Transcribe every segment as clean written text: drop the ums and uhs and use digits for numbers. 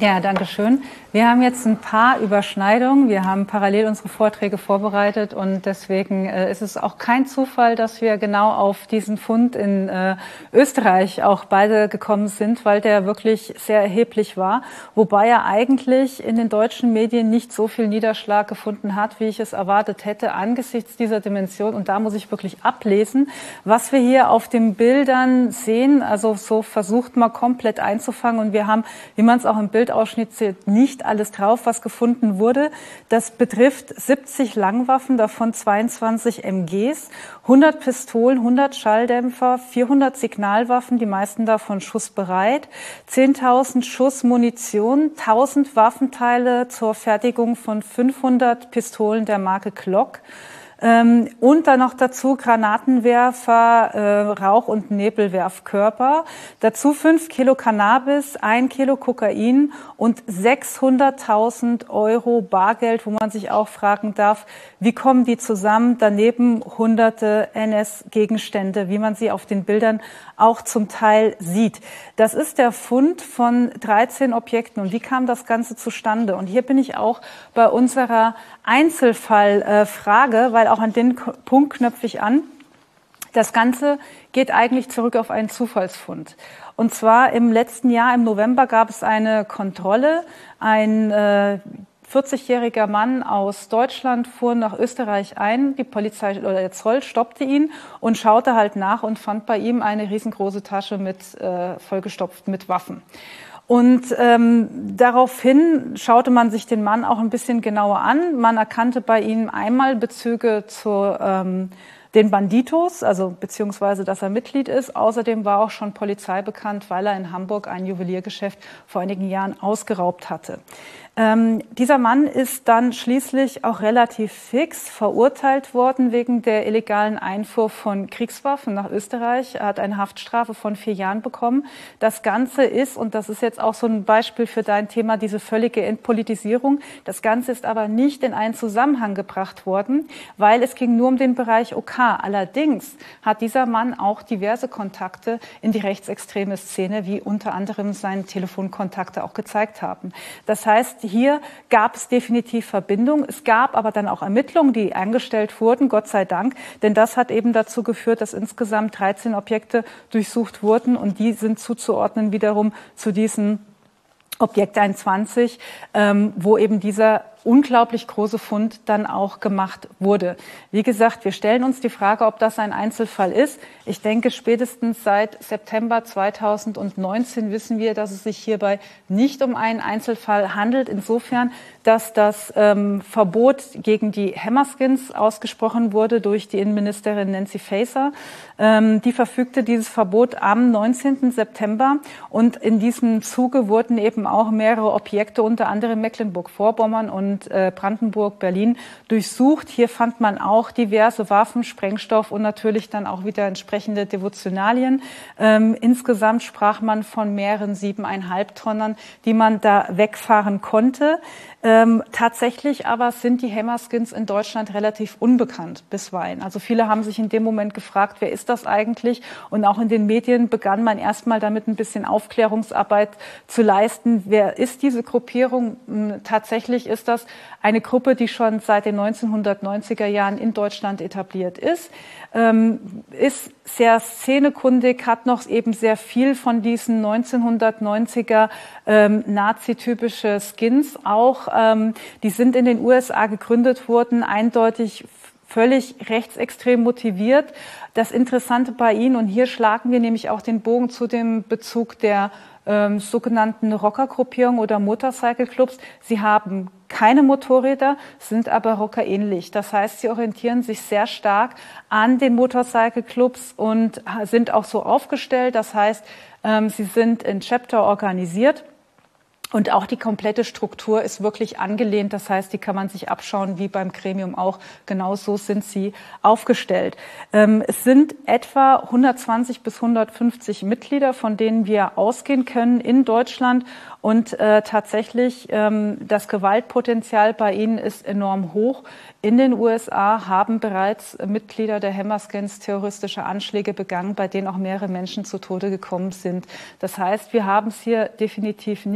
Ja, danke schön. Wir haben jetzt ein paar Überschneidungen. Wir haben parallel unsere Vorträge vorbereitet und deswegen ist es auch kein Zufall, dass wir genau auf diesen Fund in Österreich auch beide gekommen sind, weil der wirklich sehr erheblich war, wobei er eigentlich in den deutschen Medien nicht so viel Niederschlag gefunden hat, wie ich es erwartet hätte, angesichts dieser Dimension. Und da muss ich wirklich ablesen, was wir hier auf den Bildern sehen. Also so versucht mal komplett einzufangen und wir haben, wie man es auch im Bildausschnitt sieht, nicht alles drauf, was gefunden wurde. Das betrifft 70 Langwaffen, davon 22 MGs, 100 Pistolen, 100 Schalldämpfer, 400 Signalwaffen, die meisten davon schussbereit, 10.000 Schuss Munition, 1.000 Waffenteile zur Fertigung von 500 Pistolen der Marke Glock. Und dann noch dazu Granatenwerfer, Rauch- und Nebelwerfkörper. Dazu 5 Kilo Cannabis, 1 Kilo Kokain und 600.000 Euro Bargeld, wo man sich auch fragen darf, wie kommen die zusammen? Daneben hunderte NS-Gegenstände, wie man sie auf den Bildern auch zum Teil sieht. Das ist der Fund von 13 Objekten. Und wie kam das Ganze zustande? Und hier bin ich auch bei unserer Einzelfallfrage, weil auch an den Punkt knöpfe ich an. Das Ganze geht eigentlich zurück auf einen Zufallsfund. Und zwar im letzten Jahr, im November, gab es eine Kontrolle. Ein 40-jähriger Mann aus Deutschland fuhr nach Österreich ein. Die Polizei oder der Zoll stoppte ihn und schaute halt nach und fand bei ihm eine riesengroße Tasche vollgestopft mit Waffen. Und daraufhin schaute man sich den Mann auch ein bisschen genauer an. Man erkannte bei ihm einmal Bezüge zu den Banditos, also beziehungsweise, dass er Mitglied ist. Außerdem war auch schon Polizei bekannt, weil er in Hamburg ein Juweliergeschäft vor einigen Jahren ausgeraubt hatte. Dieser Mann ist dann schließlich auch relativ fix verurteilt worden wegen der illegalen Einfuhr von Kriegswaffen nach Österreich. Er hat eine Haftstrafe von 4 Jahren bekommen. Das Ganze ist, und das ist jetzt auch so ein Beispiel für dein Thema, diese völlige Entpolitisierung, das Ganze ist aber nicht in einen Zusammenhang gebracht worden, weil es ging nur um den Bereich OK. Allerdings hat dieser Mann auch diverse Kontakte in die rechtsextreme Szene, wie unter anderem seine Telefonkontakte auch gezeigt haben. Das heißt, hier gab es definitiv Verbindung. Es gab aber dann auch Ermittlungen, die eingestellt wurden, Gott sei Dank. Denn das hat eben dazu geführt, dass insgesamt 13 Objekte durchsucht wurden. Und die sind zuzuordnen wiederum zu diesem Objekt 21, wo eben dieser unglaublich große Fund dann auch gemacht wurde. Wie gesagt, wir stellen uns die Frage, ob das ein Einzelfall ist. Ich denke, spätestens seit September 2019 wissen wir, dass es sich hierbei nicht um einen Einzelfall handelt. Insofern, dass das Verbot gegen die Hammerskins ausgesprochen wurde durch die Innenministerin Nancy Faeser. Die verfügte dieses Verbot am 19. September. Und in diesem Zuge wurden eben auch mehrere Objekte, unter anderem Mecklenburg-Vorpommern und Brandenburg, Berlin, durchsucht. Hier fand man auch diverse Waffen, Sprengstoff und natürlich dann auch wieder entsprechende Devotionalien. Insgesamt sprach man von mehreren 7,5 Tonnen, die man da wegfahren konnte. Tatsächlich aber sind die Hammerskins in Deutschland relativ unbekannt bisweilen. Also viele haben sich in dem Moment gefragt, wer ist das eigentlich? Und auch in den Medien begann man erstmal damit ein bisschen Aufklärungsarbeit zu leisten. Wer ist diese Gruppierung? Tatsächlich ist das eine Gruppe, die schon seit den 1990er Jahren in Deutschland etabliert ist sehr szenekundig, hat noch eben sehr viel von diesen 1990er Nazi-typische Skins auch. Die sind in den USA gegründet worden, eindeutig völlig rechtsextrem motiviert. Das Interessante bei ihnen, und hier schlagen wir nämlich auch den Bogen zu dem Bezug der sogenannten Rockergruppierung oder Motorcycle-Clubs. Sie haben keine Motorräder, sind aber rockerähnlich. Das heißt, sie orientieren sich sehr stark an den Motorcycle-Clubs und sind auch so aufgestellt. Das heißt, sie sind in Chapter organisiert. Und auch die komplette Struktur ist wirklich angelehnt. Das heißt, die kann man sich abschauen, wie beim Gremium auch. Genau so sind sie aufgestellt. Es sind etwa 120 bis 150 Mitglieder, von denen wir ausgehen können in Deutschland. Und tatsächlich, das Gewaltpotenzial bei ihnen ist enorm hoch. In den USA haben bereits Mitglieder der Hammerskins terroristische Anschläge begangen, bei denen auch mehrere Menschen zu Tode gekommen sind. Das heißt, wir haben es hier definitiv nicht mit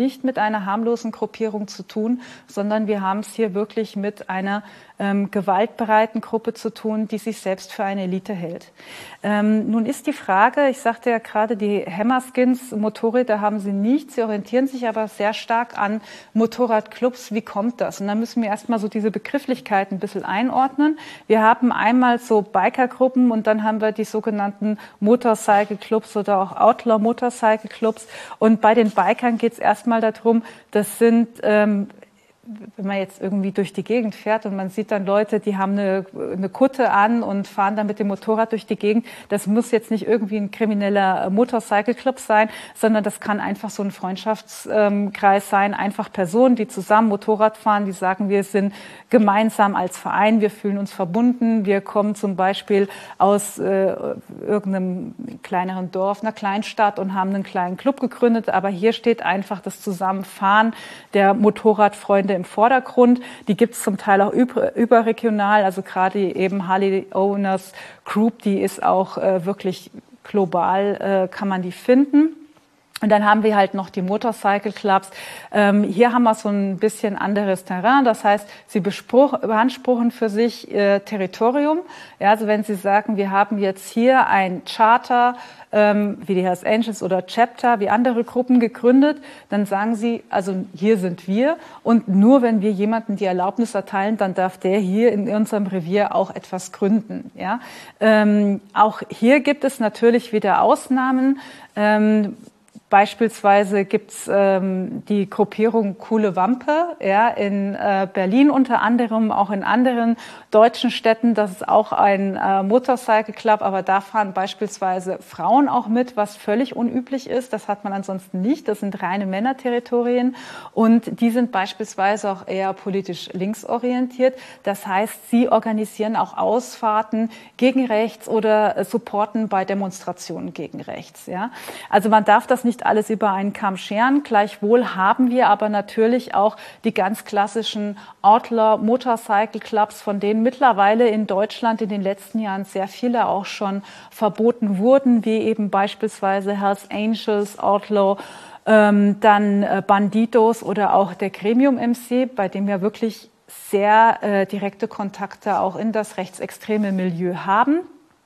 einer harmlosen Gruppierung zu tun, sondern wir haben es hier wirklich mit einer gewaltbereiten Gruppe zu tun, die sich selbst für eine Elite hält. Nun ist die Frage, ich sagte ja gerade, die Hammerskins, Motorräder haben sie nicht, sie orientieren sich aber sehr stark an Motorradclubs. Wie kommt das? Und dann müssen wir erstmal so diese Begrifflichkeiten ein bisschen einordnen. Wir haben einmal so Bikergruppen und dann haben wir die sogenannten Motorcycle-Clubs oder auch Outlaw-Motorcycle-Clubs. Und bei den Bikern geht es erstmal darum, das sind wenn man jetzt irgendwie durch die Gegend fährt und man sieht dann Leute, die haben eine Kutte an und fahren dann mit dem Motorrad durch die Gegend, das muss jetzt nicht irgendwie ein krimineller Motorcycle-Club sein, sondern das kann einfach so ein Freundschaftskreis sein, einfach Personen, die zusammen Motorrad fahren, die sagen, wir sind gemeinsam als Verein, wir fühlen uns verbunden, wir kommen zum Beispiel aus irgendeinem kleineren Dorf, einer Kleinstadt und haben einen kleinen Club gegründet, aber hier steht einfach das Zusammenfahren der Motorradfreunde im Vordergrund. Die gibt es zum Teil auch überregional, also gerade eben Harley Owners Group, die ist auch wirklich global, kann man die finden. Und dann haben wir halt noch die Motorcycle Clubs. Hier haben wir so ein bisschen anderes Terrain. Das heißt, sie beanspruchen für sich Territorium. Ja, also wenn Sie sagen, wir haben jetzt hier ein Charter, wie die Hells Angels oder Chapter, wie andere Gruppen gegründet, dann sagen sie, also hier sind wir und nur wenn wir jemandem die Erlaubnis erteilen, dann darf der hier in unserem Revier auch etwas gründen. Ja? Auch hier gibt es natürlich wieder Ausnahmen. Beispielsweise gibt's die Gruppierung Coole Wampe, ja, in Berlin unter anderem, auch in anderen deutschen Städten. Das ist auch ein Motorcycle Club, aber da fahren beispielsweise Frauen auch mit, was völlig unüblich ist. Das hat man ansonsten nicht. Das sind reine Männerterritorien und die sind beispielsweise auch eher politisch linksorientiert. Das heißt, sie organisieren auch Ausfahrten gegen rechts oder supporten bei Demonstrationen gegen rechts. Ja, also man darf das nicht alles über einen Kamm scheren. Gleichwohl haben wir aber natürlich auch die ganz klassischen Outlaw Motorcycle Clubs, von denen mittlerweile in Deutschland in den letzten Jahren sehr viele auch schon verboten wurden, wie eben beispielsweise Hells Angels, Outlaw, dann Bandidos oder auch der Gremium MC, bei dem wir wirklich sehr direkte Kontakte auch in das rechtsextreme Milieu haben.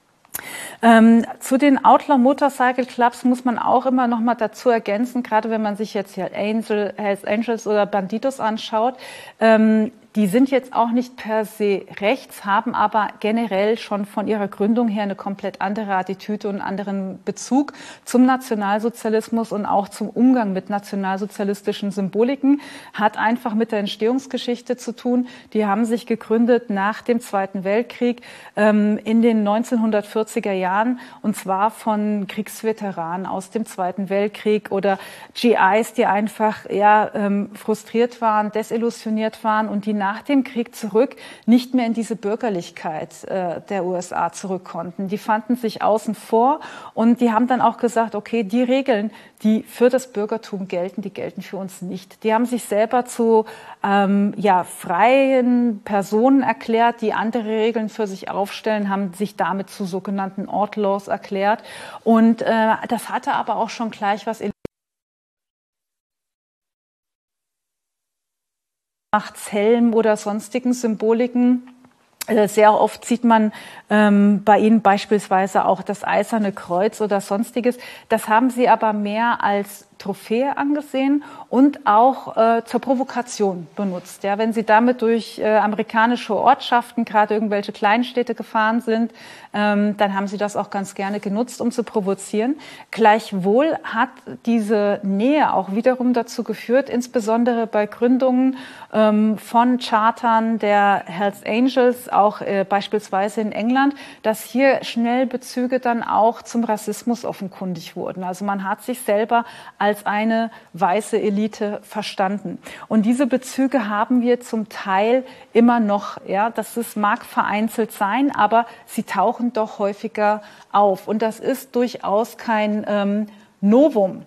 Zu den Outlaw Motorcycle Clubs muss man auch immer noch mal dazu ergänzen, gerade wenn man sich jetzt hier Hells Angels oder Bandidos anschaut, die sind jetzt auch nicht per se rechts, haben aber generell schon von ihrer Gründung her eine komplett andere Attitüde und einen anderen Bezug zum Nationalsozialismus und auch zum Umgang mit nationalsozialistischen Symboliken. Hat einfach mit der Entstehungsgeschichte zu tun. Die haben sich gegründet nach dem Zweiten Weltkrieg in den 1940er Jahren und zwar von Kriegsveteranen aus dem Zweiten Weltkrieg oder GIs, die einfach frustriert waren, desillusioniert waren und die nach dem Krieg zurück nicht mehr in diese Bürgerlichkeit der USA zurück konnten. Die fanden sich außen vor und die haben dann auch gesagt, okay, die Regeln, die für das Bürgertum gelten, die gelten für uns nicht. Die haben sich selber zu freien Personen erklärt, die andere Regeln für sich aufstellen, haben sich damit zu sogenannten Outlaws erklärt. Und das hatte aber auch schon gleich was Helm oder sonstigen Symboliken. Sehr oft sieht man bei ihnen beispielsweise auch das Eiserne Kreuz oder sonstiges. Das haben sie aber mehr als Trophäe angesehen und auch zur Provokation benutzt. Ja, wenn sie damit durch amerikanische Ortschaften, gerade irgendwelche Kleinstädte gefahren sind, dann haben sie das auch ganz gerne genutzt, um zu provozieren. Gleichwohl hat diese Nähe auch wiederum dazu geführt, insbesondere bei Gründungen von Chartern der Hells Angels, auch beispielsweise in England, dass hier schnell Bezüge dann auch zum Rassismus offenkundig wurden. Also man hat sich selber als eine weiße Elite verstanden. Und diese Bezüge haben wir zum Teil immer noch. Ja, mag vereinzelt sein, aber sie tauchen doch häufiger auf. Und das ist durchaus kein Novum.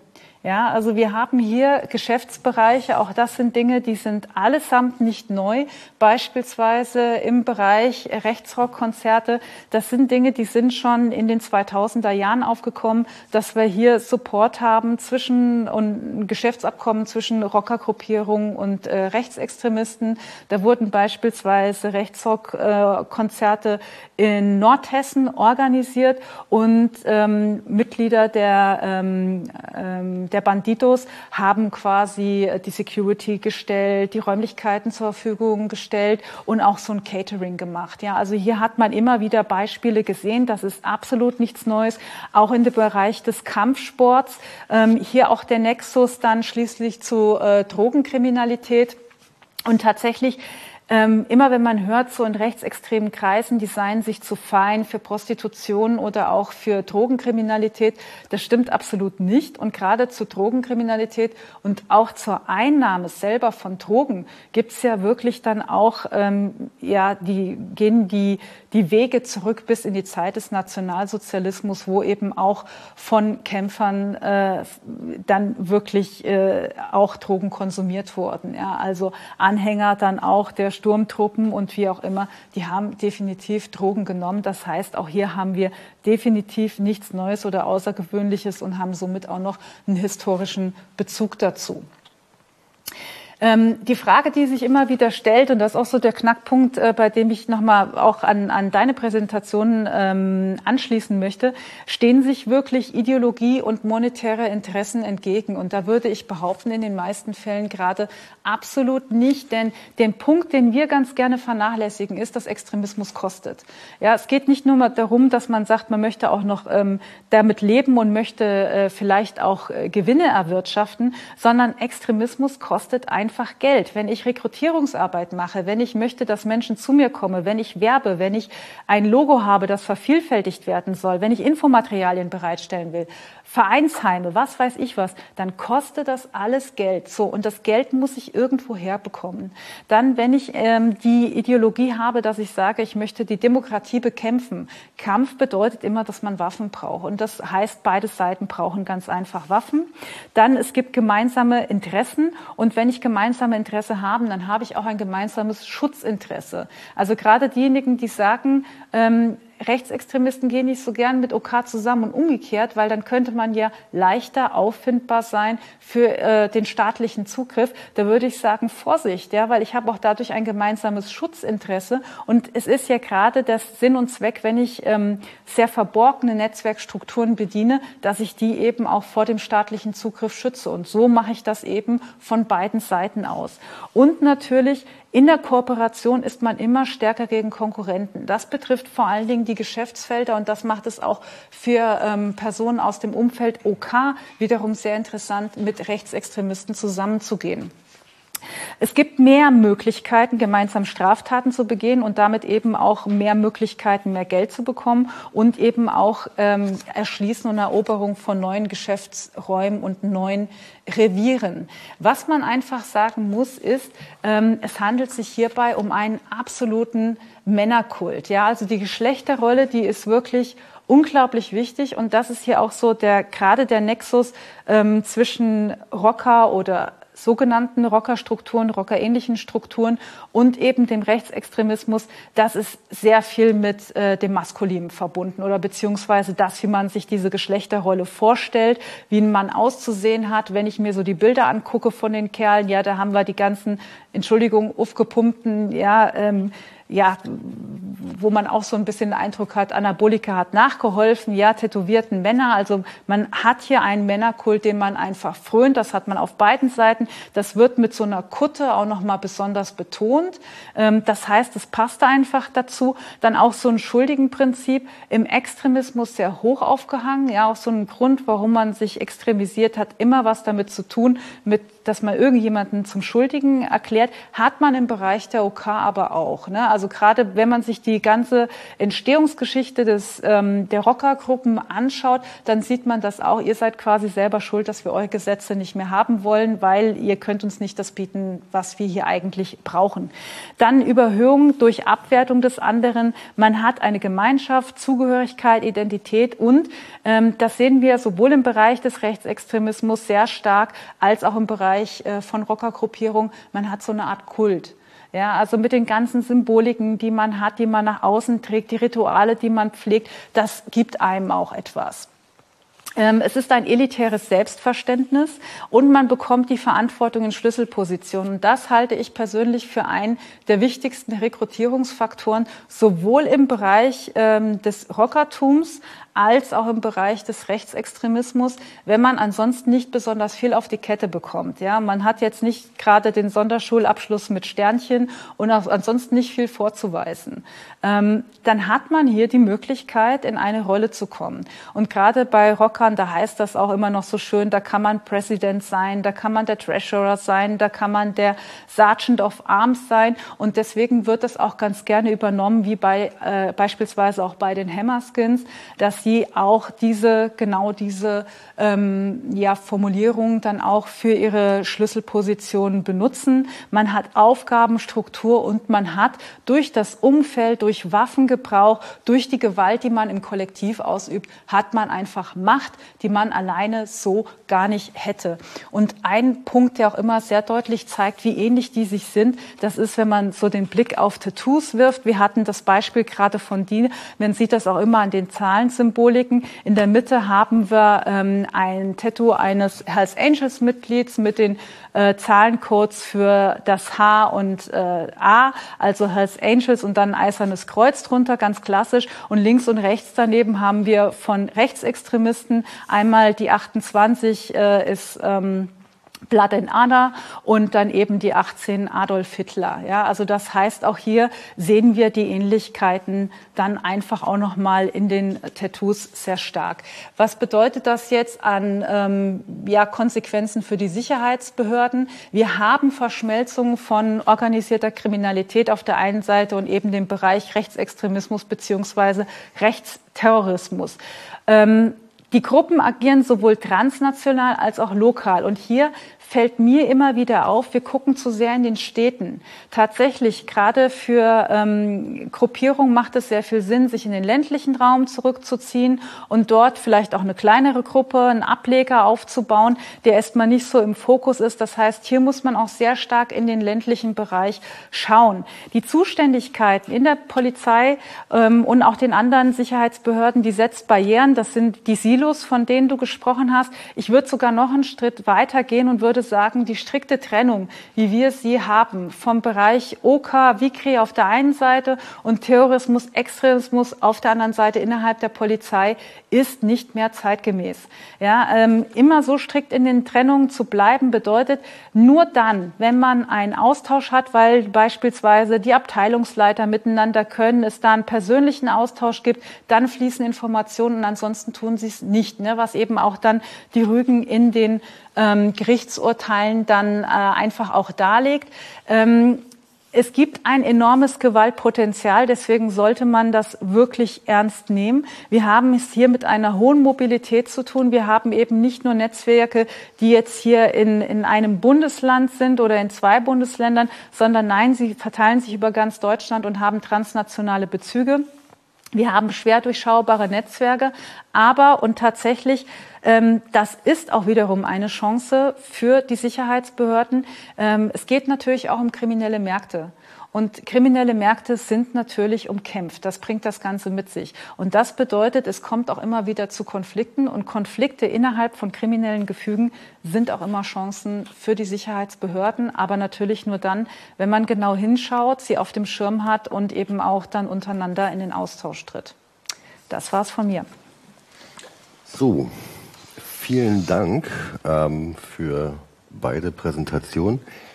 Ja, also wir haben hier Geschäftsbereiche, auch das sind Dinge, die sind allesamt nicht neu. Beispielsweise im Bereich Rechtsrockkonzerte, das sind Dinge, die sind schon in den 2000er Jahren aufgekommen, dass wir hier Support haben und Geschäftsabkommen zwischen Rockergruppierungen und Rechtsextremisten. Da wurden beispielsweise Rechtsrockkonzerte in Nordhessen organisiert und Mitglieder der Bandidos haben quasi die Security gestellt, die Räumlichkeiten zur Verfügung gestellt und auch so ein Catering gemacht. Ja, also hier hat man immer wieder Beispiele gesehen. Das ist absolut nichts Neues. Auch in dem Bereich des Kampfsports. Hier auch der Nexus dann schließlich zu Drogenkriminalität. Und tatsächlich immer wenn man hört, so in rechtsextremen Kreisen, die seien sich zu fein für Prostitution oder auch für Drogenkriminalität, das stimmt absolut nicht. Und gerade zur Drogenkriminalität und auch zur Einnahme selber von Drogen gibt's ja wirklich dann auch, gehen die Wege zurück bis in die Zeit des Nationalsozialismus, wo eben auch von Kämpfern dann wirklich auch Drogen konsumiert wurden. Ja, also Anhänger dann auch der Sturmtruppen und wie auch immer, die haben definitiv Drogen genommen. Das heißt, auch hier haben wir definitiv nichts Neues oder Außergewöhnliches und haben somit auch noch einen historischen Bezug dazu. Die Frage, die sich immer wieder stellt, und das ist auch so der Knackpunkt, bei dem ich nochmal auch an deine Präsentation anschließen möchte, stehen sich wirklich Ideologie und monetäre Interessen entgegen? Und da würde ich behaupten, in den meisten Fällen gerade absolut nicht, denn den Punkt, den wir ganz gerne vernachlässigen, ist, dass Extremismus kostet. Ja, es geht nicht nur mal darum, dass man sagt, man möchte auch noch damit leben und möchte vielleicht auch Gewinne erwirtschaften, sondern Extremismus kostet einfach Geld. Wenn ich Rekrutierungsarbeit mache, wenn ich möchte, dass Menschen zu mir kommen, wenn ich werbe, wenn ich ein Logo habe, das vervielfältigt werden soll, wenn ich Infomaterialien bereitstellen will, Vereinsheime, was weiß ich was, dann kostet das alles Geld. So, und das Geld muss ich irgendwo herbekommen. Dann, wenn ich die Ideologie habe, dass ich sage, ich möchte die Demokratie bekämpfen. Kampf bedeutet immer, dass man Waffen braucht. Und das heißt, beide Seiten brauchen ganz einfach Waffen. Dann, es gibt gemeinsame Interessen. Und wenn ich gemeinsame Interesse habe, dann habe ich auch ein gemeinsames Schutzinteresse. Also gerade diejenigen, die sagen, Rechtsextremisten gehen nicht so gern mit OK zusammen und umgekehrt, weil dann könnte man ja leichter auffindbar sein für den staatlichen Zugriff. Da würde ich sagen, Vorsicht, ja, weil ich habe auch dadurch ein gemeinsames Schutzinteresse. Und es ist ja gerade das Sinn und Zweck, wenn ich sehr verborgene Netzwerkstrukturen bediene, dass ich die eben auch vor dem staatlichen Zugriff schütze. Und so mache ich das eben von beiden Seiten aus. Und natürlich in der Kooperation ist man immer stärker gegen Konkurrenten. Das betrifft vor allen Dingen die Geschäftsfelder und das macht es auch für Personen aus dem Umfeld OK wiederum sehr interessant, mit Rechtsextremisten zusammenzugehen. Es gibt mehr Möglichkeiten, gemeinsam Straftaten zu begehen und damit eben auch mehr Möglichkeiten, mehr Geld zu bekommen und eben auch Erschließen und Eroberung von neuen Geschäftsräumen und neuen Revieren. Was man einfach sagen muss, ist, es handelt sich hierbei um einen absoluten Männerkult. Ja, also die Geschlechterrolle, die ist wirklich unglaublich wichtig und das ist hier auch so gerade der Nexus zwischen Rocker oder sogenannten Rockerstrukturen, rockerähnlichen Strukturen und eben dem Rechtsextremismus, das ist sehr viel mit dem Maskulinen verbunden oder beziehungsweise das, wie man sich diese Geschlechterrolle vorstellt, wie ein Mann auszusehen hat. Wenn ich mir so die Bilder angucke von den Kerlen, ja, da haben wir die ganzen, Entschuldigung, aufgepumpten, wo man auch so ein bisschen den Eindruck hat, Anabolika hat nachgeholfen, ja, tätowierten Männer. Also man hat hier einen Männerkult, den man einfach frönt. Das hat man auf beiden Seiten. Das wird mit so einer Kutte auch nochmal besonders betont. Das heißt, es passt einfach dazu. Dann auch so ein Schuldigenprinzip im Extremismus sehr hoch aufgehangen. Ja, auch so ein Grund, warum man sich extremisiert hat, immer was damit zu tun, dass man irgendjemanden zum Schuldigen erklärt, hat man im Bereich der OK aber auch. Ne? also gerade wenn man sich die ganze Entstehungsgeschichte der Rockergruppen anschaut, dann sieht man das auch. Ihr seid quasi selber schuld, dass wir eure Gesetze nicht mehr haben wollen, weil ihr könnt uns nicht das bieten, was wir hier eigentlich brauchen. Dann Überhöhung durch Abwertung des anderen. Man hat eine Gemeinschaft, Zugehörigkeit, Identität und das sehen wir sowohl im Bereich des Rechtsextremismus sehr stark als auch im Bereich von Rockergruppierung. Man hat so eine Art Kult. Ja, also mit den ganzen Symboliken, die man hat, die man nach außen trägt, die Rituale, die man pflegt, das gibt einem auch etwas. Es ist ein elitäres Selbstverständnis und man bekommt die Verantwortung in Schlüsselpositionen. Und das halte ich persönlich für einen der wichtigsten Rekrutierungsfaktoren, sowohl im Bereich des Rockertums als auch im Bereich des Rechtsextremismus, wenn man ansonsten nicht besonders viel auf die Kette bekommt. Ja, man hat jetzt nicht gerade den Sonderschulabschluss mit Sternchen und auch ansonsten nicht viel vorzuweisen. Dann hat man hier die Möglichkeit, in eine Rolle zu kommen. Und gerade bei Rockern, da heißt das auch immer noch so schön, da kann man Präsident sein, da kann man der Treasurer sein, da kann man der Sergeant of Arms sein. Und deswegen wird das auch ganz gerne übernommen, wie bei beispielsweise auch bei den Hammerskins, dass sie auch diese Formulierung dann auch für ihre Schlüsselpositionen benutzen. Man hat Aufgabenstruktur und man hat durch das Umfeld, durch Waffengebrauch, durch die Gewalt, die man im Kollektiv ausübt, hat man einfach Macht, die man alleine so gar nicht hätte. Und ein Punkt, der auch immer sehr deutlich zeigt, wie ähnlich die sich sind, das ist, wenn man so den Blick auf Tattoos wirft. Wir hatten das Beispiel gerade von Dine, man sieht das auch immer an den Zahlensymboliken. In der Mitte haben wir ein Tattoo eines Hells Angels Mitglieds mit den Zahlencodes für das H und A, also Hells Angels und dann ein eisernes Kreuz drunter, ganz klassisch. Und links und rechts daneben haben wir von Rechtsextremisten einmal die 28 ist Blood and Honor und dann eben die 18 Adolf Hitler. Ja, also das heißt, auch hier sehen wir die Ähnlichkeiten dann einfach auch nochmal in den Tattoos sehr stark. Was bedeutet das jetzt an Konsequenzen für die Sicherheitsbehörden? Wir haben Verschmelzung von organisierter Kriminalität auf der einen Seite und eben dem Bereich Rechtsextremismus beziehungsweise Rechtsterrorismus. Die Gruppen agieren sowohl transnational als auch lokal. Und hier fällt mir immer wieder auf, wir gucken zu sehr in den Städten. Tatsächlich, gerade für Gruppierungen macht es sehr viel Sinn, sich in den ländlichen Raum zurückzuziehen und dort vielleicht auch eine kleinere Gruppe, einen Ableger aufzubauen, der erstmal nicht so im Fokus ist. Das heißt, hier muss man auch sehr stark in den ländlichen Bereich schauen. Die Zuständigkeiten in der Polizei und auch den anderen Sicherheitsbehörden, die setzt Barrieren. Das sind die Silos, von denen du gesprochen hast. Ich würde sogar noch einen Schritt weiter gehen und würde sagen, die strikte Trennung, wie wir sie haben, vom Bereich OK, Vicri auf der einen Seite und Terrorismus, Extremismus auf der anderen Seite innerhalb der Polizei, ist nicht mehr zeitgemäß. Ja, immer so strikt in den Trennungen zu bleiben, bedeutet nur dann, wenn man einen Austausch hat, weil beispielsweise die Abteilungsleiter miteinander können, es da einen persönlichen Austausch gibt, dann fließen Informationen und ansonsten tun sie es nicht, ne, was eben auch dann die Rügen in den Gerichtsurteilen dann einfach auch darlegt. Es gibt ein enormes Gewaltpotenzial, deswegen sollte man das wirklich ernst nehmen. Wir haben es hier mit einer hohen Mobilität zu tun. Wir haben eben nicht nur Netzwerke, die jetzt hier in einem Bundesland sind oder in 2 Bundesländern, sondern nein, sie verteilen sich über ganz Deutschland und haben transnationale Bezüge. Wir haben schwer durchschaubare Netzwerke, aber und tatsächlich, das ist auch wiederum eine Chance für die Sicherheitsbehörden. Es geht natürlich auch um kriminelle Märkte. Und kriminelle Märkte sind natürlich umkämpft. Das bringt das Ganze mit sich. Und das bedeutet, es kommt auch immer wieder zu Konflikten. Und Konflikte innerhalb von kriminellen Gefügen sind auch immer Chancen für die Sicherheitsbehörden. Aber natürlich nur dann, wenn man genau hinschaut, sie auf dem Schirm hat und eben auch dann untereinander in den Austausch tritt. Das war's von mir. So, vielen Dank für beide Präsentationen.